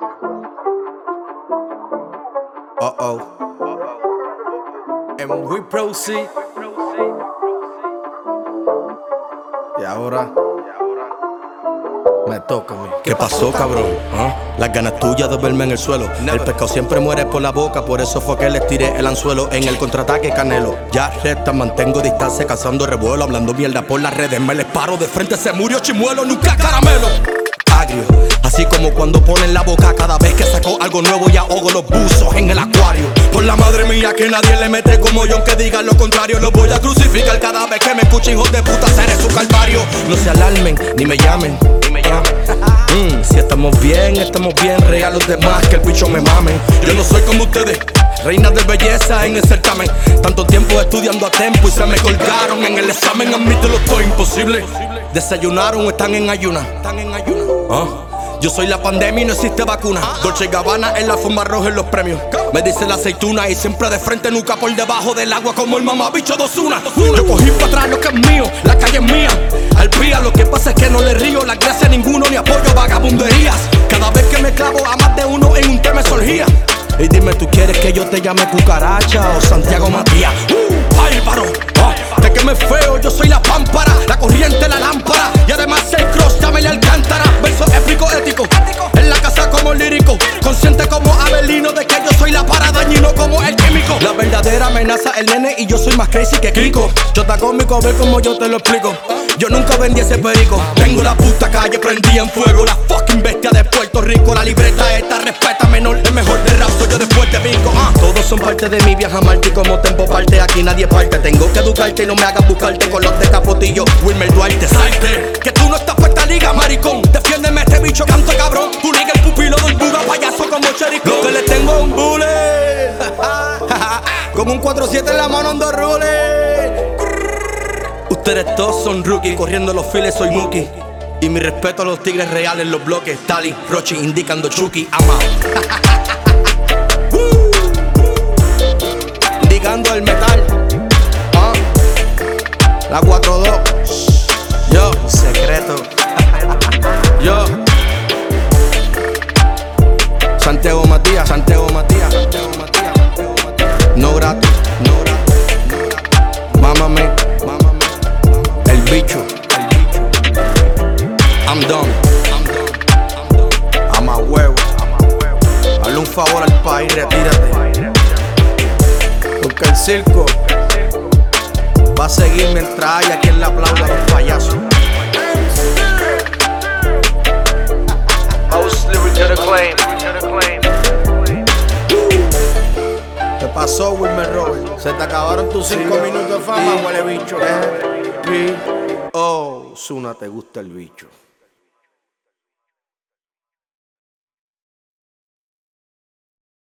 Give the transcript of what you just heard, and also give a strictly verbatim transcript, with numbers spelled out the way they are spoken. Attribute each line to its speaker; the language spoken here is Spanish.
Speaker 1: Uh oh. And we proceed. Y ahora me toca a mí.
Speaker 2: ¿Qué pasó, cabrón? ¿Ah? Las ganas tuyas de verme en el suelo. El pescado siempre muere por la boca, por eso fue que les tiré el anzuelo. En el contraataque Canelo, ya resta, mantengo distancia, cazando revuelo, hablando mierda por las redes. Me les paro de frente, se murió Chimuelo, nunca caramelo. Agrio, así como cuando ponen la boca cada vez que saco algo nuevo y ahogo los buzos en el acuario. Por la madre mía que nadie le mete como yo, aunque digan lo contrario. Los voy a crucificar cada vez que me escuchen, hijos de puta, seré su calvario. No se alarmen, ni me llamen, ni me llamen. Mm, si estamos bien, estamos bien, real los demás que el bicho me mamen. Yo no soy como ustedes, reinas de belleza en el certamen. Tanto tiempo estudiando a tiempo y se me colgaron en el examen. Admítelo, todo imposible. Desayunaron o están en ayuna. Están en ayuna. ¿Ah? Yo soy la pandemia y no existe vacuna. Dolce Gabbana en la fuma roja en los premios. Me dice la aceituna y siempre de frente, nunca por debajo del agua como el mamabicho de Ozuna. Yo cogí para atrás lo que es mío, la calle es mía. Al pía, lo que pasa es que no le río la gracia a ninguno ni apoyo vagabunderías. Cada vez que me clavo a más de uno en un tema surgía. Y dime, ¿tú quieres que yo te llame Cucaracha o Santiago Matías? Uh, ¡Bárbaro! Oh, te quemé feo, yo soy la pámpara, la corriente, la lámpara. Y además el cross, llámele Alcántara. Verso épico, ético, en la casa como lírico. Consciente como Abelino de que yo soy la para dañino como el químico. La verdadera amenaza el nene y yo soy más crazy que Kiko. Yo está cómico, ve como yo te lo explico. Yo nunca vendí ese perico. Tengo la puta calle prendida en fuego. La fucking bestia de Puerto Rico. La libreta esta respeta menor. El mejor de rap soy yo después de pico. uh. Todos son parte de mi viaja Marte. Y como tempo parte, aquí nadie parte. Tengo que educarte y no me hagas buscarte con los de Capotillo. Wilmer Duarte, salte, que tú no estás puesta liga, maricón. Defiéndeme este bicho, canto cabrón. Tú liga el pupilo del buga, payaso como Chericón. Lo que le tengo a un bullet con un cuatro siete en la mano, en dos rules. Ustedes todos son rookies, corriendo los files soy Mookie. Y mi respeto a los tigres reales, los bloques Tali, Rochi, indicando Chucky, amado. Indicando el metal. ¿Ah? La cuatro dos. Yo, secreto. Yo. Santiago Matías, Santiago Matías, Santiago Matías, Santiago Matías. No gratis, no gratis, no gratis. Mámame, mámame. El bicho, el bicho. I'm done, I'm done, I'm done. I'm a huevo, I'm a huevo. Hazle un favor al país, retírate. Porque el circo va a seguir mientras haya quien le aplauda a los payasos. ¿Qué pasó, Wilmer Robert? Se te acabaron tus cinco minutos de fama, huele bicho. Oh, Zuna, te gusta el bicho.